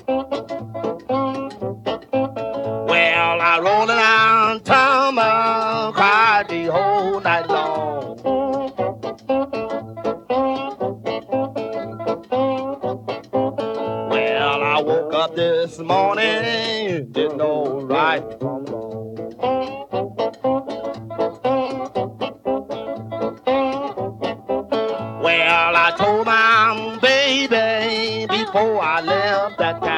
Well, I rolled around town, cried the whole night long. Well, I woke up this morning, didn't know right from wrong. Well, I told my